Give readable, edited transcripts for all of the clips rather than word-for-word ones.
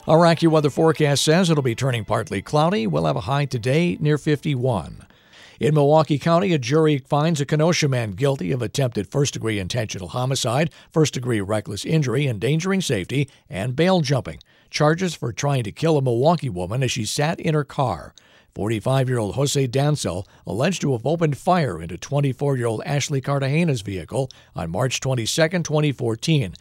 Our AccuWeather forecast says it'll be turning partly cloudy. We'll have a high today near 51. In Milwaukee County, a jury finds a Kenosha man guilty of attempted first-degree intentional homicide, first-degree reckless injury, endangering safety, and bail jumping. Charges for trying to kill a Milwaukee woman as she sat in her car. 45-year-old Jose Dancel alleged to have opened fire into 24-year-old Ashley Cartagena's vehicle on March 22, 2014.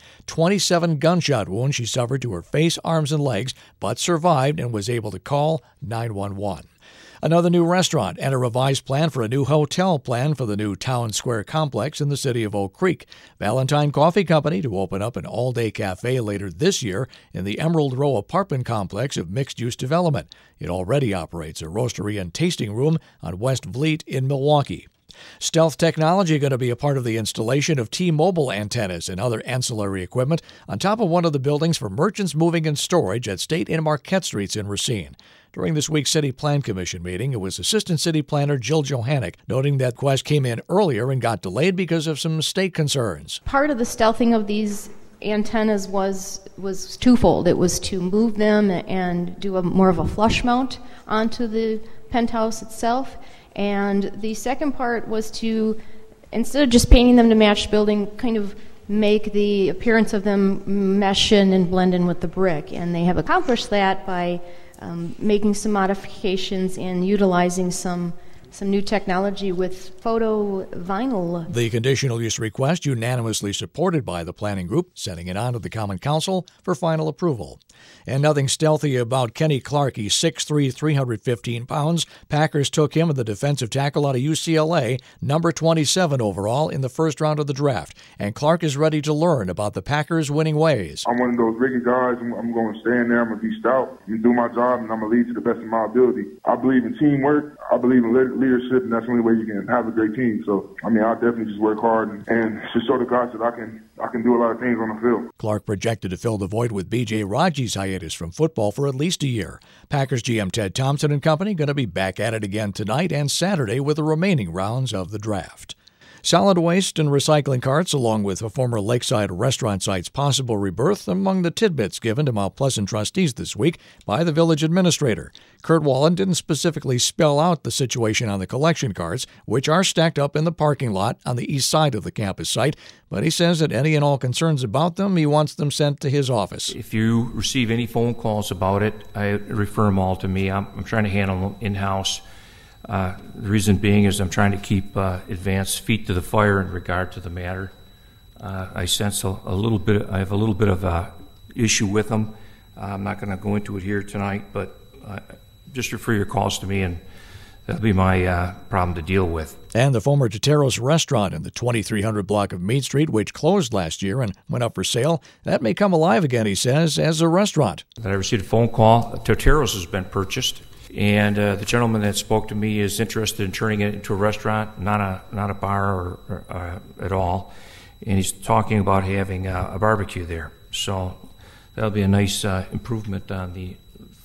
27 gunshot wounds she suffered to her face, arms, and legs, but survived and was able to call 911. Another new restaurant and a revised plan for a new hotel plan for the new Town Square complex in the city of Oak Creek. Valentine Coffee Company to open up an all-day cafe later this year in the Emerald Row apartment complex of mixed-use development. It already operates a roastery and tasting room on West Vliet in Milwaukee. Stealth Technology going to be a part of the installation of T-Mobile antennas and other ancillary equipment on top of one of the buildings for merchants moving and storage at State and Marquette Streets in Racine. During this week's City Plan Commission meeting, it was Assistant City Planner Jill Johannick noting that Quest came in earlier and got delayed because of some state concerns. Part of the stealthing of these antennas was twofold. It was to move them and do more of a flush mount onto the penthouse itself. And the second part was to, instead of just painting them to match the building, kind of make the appearance of them mesh in and blend in with the brick. And they have accomplished that by making some modifications and utilizing some new technology with photo vinyl. The conditional use request unanimously supported by the planning group, sending it on to the Common Council for final approval. And nothing stealthy about Kenny Clark. He's 6'3", 315 pounds. Packers took him in the defensive tackle out of UCLA, number 27 overall in the first round of the draft. And Clark is ready to learn about the Packers' winning ways. I'm one of those rigid guys. I'm going to stand there. I'm going to be stout. I'm going to do my job, and I'm going to lead to the best of my ability. I believe in teamwork. I believe in leadership, and that's the only way you can have a great team. So, I definitely just work hard and just show the guys that I can do a lot of things on the field. Clark projected to fill the void with B.J. Raji's hiatus from football for at least a year. Packers GM Ted Thompson and company going to be back at it again tonight and Saturday with the remaining rounds of the draft. Solid waste and recycling carts, along with a former lakeside restaurant site's possible rebirth, among the tidbits given to Mount Pleasant trustees this week by the village administrator. Kurt Wallen didn't specifically spell out the situation on the collection carts, which are stacked up in the parking lot on the east side of the campus site, but he says that any and all concerns about them, he wants them sent to his office. If you receive any phone calls about it, I refer them all to me. I'm trying to handle them in-house. The reason being is I'm trying to keep advanced feet to the fire in regard to the matter. I sense I have a little bit of a issue with them. I'm not going to go into it here tonight, but just refer your calls to me, and that'll be my problem to deal with. And the former Totero's restaurant in the 2300 block of Meade Street, which closed last year and went up for sale, that may come alive again, he says, as a restaurant. I received a phone call. Totero's has been purchased. And the gentleman that spoke to me is interested in turning it into a restaurant, not a bar or at all. And he's talking about having a barbecue there. So that'll be a nice improvement on the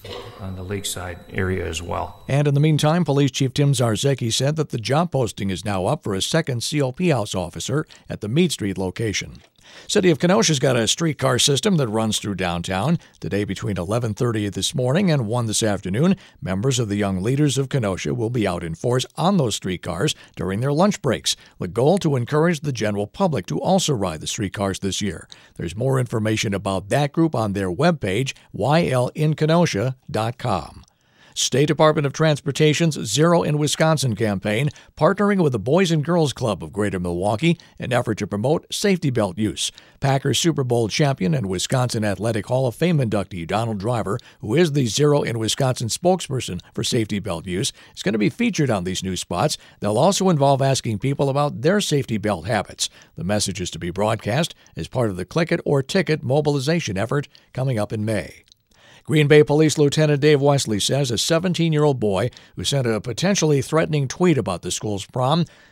lakeside area as well. And in the meantime, Police Chief Tim Zarzecki said that the job posting is now up for a second COP House officer at the Meade Street location. City of Kenosha's got a streetcar system that runs through downtown. Today between 11:30 this morning and 1 this afternoon, members of the Young Leaders of Kenosha will be out in force on those streetcars during their lunch breaks. The goal to encourage the general public to also ride the streetcars this year. There's more information about that group on their webpage, ylinkenosha.com. State Department of Transportation's Zero in Wisconsin campaign, partnering with the Boys and Girls Club of Greater Milwaukee in an effort to promote safety belt use. Packers Super Bowl champion and Wisconsin Athletic Hall of Fame inductee Donald Driver, who is the Zero in Wisconsin spokesperson for safety belt use, is going to be featured on these new spots. They'll also involve asking people about their safety belt habits. The message is to be broadcast as part of the Click It or Ticket mobilization effort coming up in May. Green Bay Police Lieutenant Dave Wesley says a 17-year-old boy who sent a potentially threatening tweet about the school's prom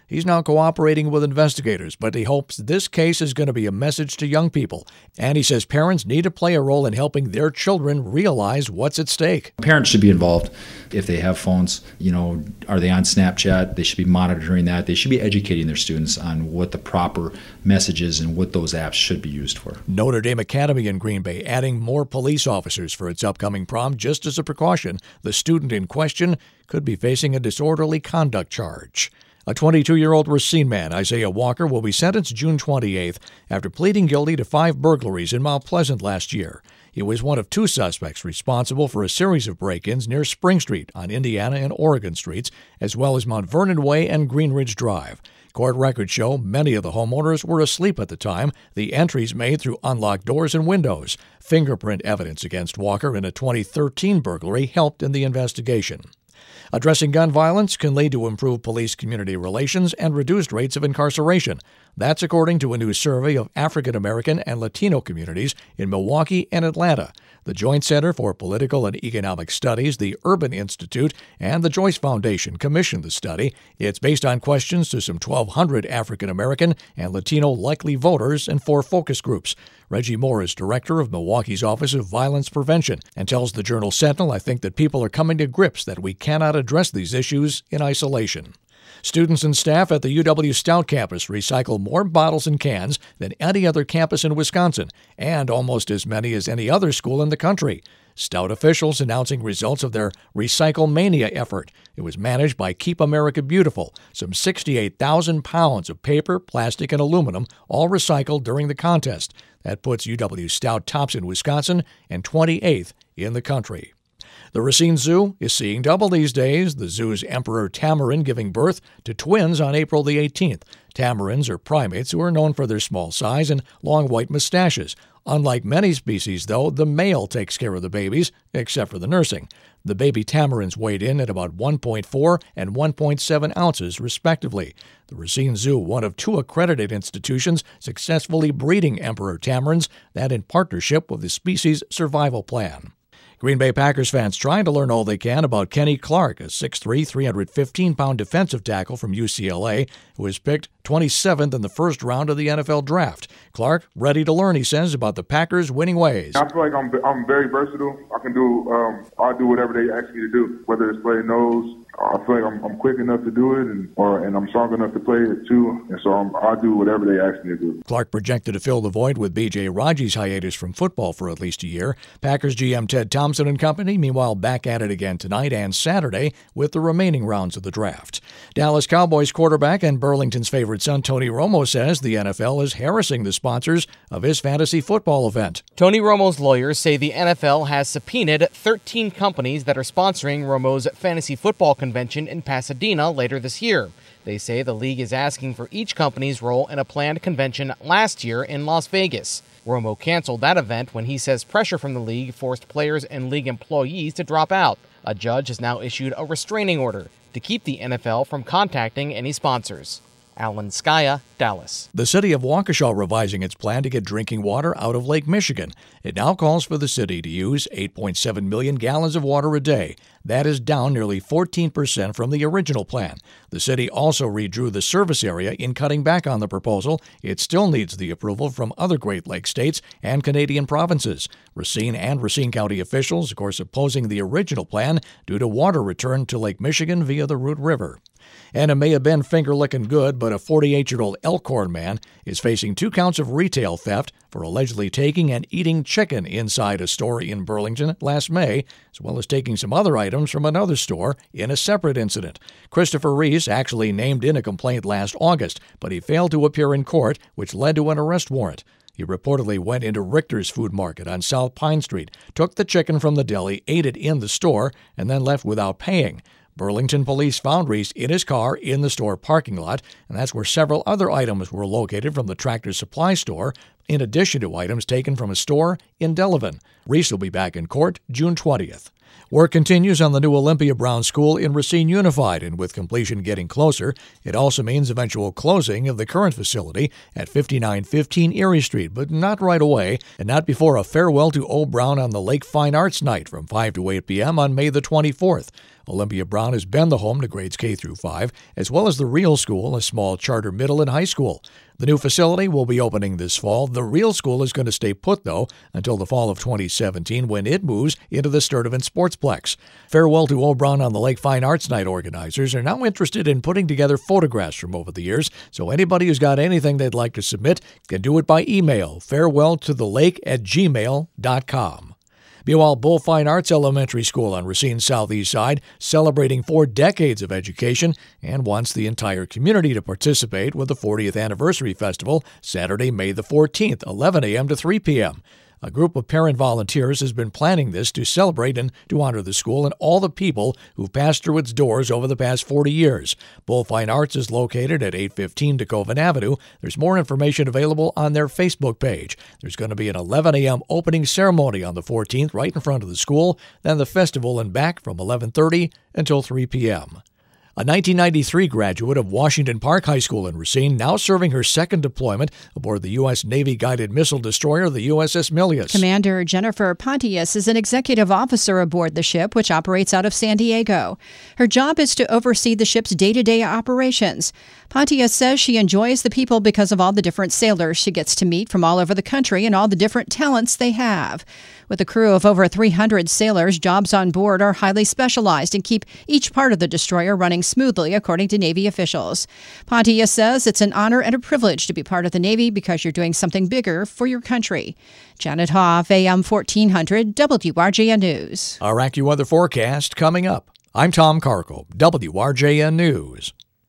He's now cooperating with investigators, but he hopes this case is going to be a message to young people. And he says parents need to play a role in helping their children realize what's at stake. Parents should be involved. If they have phones, are they on Snapchat? They should be monitoring that. They should be educating their students on what the proper messages and what those apps should be used for. Notre Dame Academy in Green Bay adding more police officers for its upcoming prom just as a precaution. The student in question could be facing a disorderly conduct charge. A 22-year-old Racine man, Isaiah Walker, will be sentenced June 28th after pleading guilty to 5 burglaries in Mount Pleasant last year. He was one of 2 suspects responsible for a series of break-ins near Spring Street on Indiana and Oregon streets, as well as Mount Vernon Way and Green Ridge Drive. Court records show many of the homeowners were asleep at the time. The entries made through unlocked doors and windows. Fingerprint evidence against Walker in a 2013 burglary helped in the investigation. Addressing gun violence can lead to improved police-community relations and reduced rates of incarceration. That's according to a new survey of African American and Latino communities in Milwaukee and Atlanta. The Joint Center for Political and Economic Studies, the Urban Institute, and the Joyce Foundation commissioned the study. It's based on questions to some 1,200 African American and Latino likely voters and 4 focus groups. Reggie Moore is director of Milwaukee's Office of Violence Prevention and tells the Journal Sentinel, "I think that people are coming to grips that we cannot address these issues in isolation." Students and staff at the UW Stout campus recycle more bottles and cans than any other campus in Wisconsin, and almost as many as any other school in the country. Stout officials announcing results of their Recycle Mania effort. It was managed by Keep America Beautiful. Some 68,000 pounds of paper, plastic, and aluminum, all recycled during the contest. That puts UW Stout tops in Wisconsin and 28th in the country. The Racine Zoo is seeing double these days, the zoo's emperor tamarin giving birth to twins on April the 18th. Tamarins are primates who are known for their small size and long white mustaches. Unlike many species, though, the male takes care of the babies, except for the nursing. The baby tamarins weighed in at about 1.4 and 1.7 ounces, respectively. The Racine Zoo, one of 2 accredited institutions successfully breeding emperor tamarins, that in partnership with the Species Survival Plan. Green Bay Packers fans trying to learn all they can about Kenny Clark, a 6'3", 315-pound defensive tackle from UCLA, who was picked 27th in the first round of the NFL draft. Clark ready to learn, he says, about the Packers' winning ways. I feel like I'm very versatile. I'll do whatever they ask me to do, whether it's play nose. I feel like I'm quick enough to do it, and I'm strong enough to play it too, and so I'll do whatever they ask me to do. Clark projected to fill the void with B.J. Raji's hiatus from football for at least a year. Packers GM Ted Thompson and company, meanwhile, back at it again tonight and Saturday with the remaining rounds of the draft. Dallas Cowboys quarterback and Burlington's favorite son Tony Romo says the NFL is harassing the sponsors of his fantasy football event. Tony Romo's lawyers say the NFL has subpoenaed 13 companies that are sponsoring Romo's fantasy football convention in Pasadena later this year. They say the league is asking for each company's role in a planned convention last year in Las Vegas. Romo canceled that event when he says pressure from the league forced players and league employees to drop out. A judge has now issued a restraining order to keep the NFL from contacting any sponsors. Alan Skaya, Dallas. The city of Waukesha revising its plan to get drinking water out of Lake Michigan. It now calls for the city to use 8.7 million gallons of water a day. That is down nearly 14% from the original plan. The city also redrew the service area in cutting back on the proposal. It still needs the approval from other Great Lakes states and Canadian provinces. Racine and Racine County officials, of course, opposing the original plan due to water return to Lake Michigan via the Root River. And it may have been finger-licking good, but a 48-year-old Elkhorn man is facing 2 counts of retail theft for allegedly taking and eating chicken inside a store in Burlington last May, as well as taking some other items from another store in a separate incident. Christopher Reese actually named in a complaint last August, but he failed to appear in court, which led to an arrest warrant. He reportedly went into Richter's Food Market on South Pine Street, took the chicken from the deli, ate it in the store, and then left without paying. Burlington police found Reese in his car in the store parking lot, and that's where several other items were located from the Tractor Supply store, in addition to items taken from a store in Delavan. Reese will be back in court June 20th. Work continues on the new Olympia Brown School in Racine Unified, and with completion getting closer, it also means eventual closing of the current facility at 5915 Erie Street, but not right away, and not before a farewell to O. Brown on the Lake Fine Arts Night from 5 to 8 p.m. on May the 24th. Olympia Brown has been the home to grades K through 5, as well as the Real School, a small charter middle and high school. The new facility will be opening this fall. The Real School is going to stay put, though, until the fall of 2017 when it moves into the Sturtevant Sportsplex. Farewell to O. Brown on the Lake Fine Arts Night organizers are now interested in putting together photographs from over the years, so anybody who's got anything they'd like to submit can do it by email, farewelltothelake@gmail.com. Meanwhile, Bull Fine Arts Elementary School on Racine's southeast side, celebrating 4 decades of education and wants the entire community to participate with the 40th Anniversary Festival, Saturday, May the 14th, 11 a.m. to 3 p.m. A group of parent volunteers has been planning this to celebrate and to honor the school and all the people who've passed through its doors over the past 40 years. Bull Fine Arts is located at 815 DeKoven Avenue. There's more information available on their Facebook page. There's going to be an 11 a.m. opening ceremony on the 14th right in front of the school, then the festival and back from 11:30 until 3 p.m. A 1993 graduate of Washington Park High School in Racine, now serving her second deployment aboard the U.S. Navy-guided missile destroyer, the USS Milius. Commander Jennifer Pontius is an executive officer aboard the ship, which operates out of San Diego. Her job is to oversee the ship's day-to-day operations. Pontius says she enjoys the people because of all the different sailors she gets to meet from all over the country and all the different talents they have. With a crew of over 300 sailors, jobs on board are highly specialized and keep each part of the destroyer running smoothly, according to Navy officials. Pontius says it's an honor and a privilege to be part of the Navy because you're doing something bigger for your country. Janet Hoff, AM 1400, WRJN News. Our AccuWeather forecast coming up. I'm Tom Carco, WRJN News.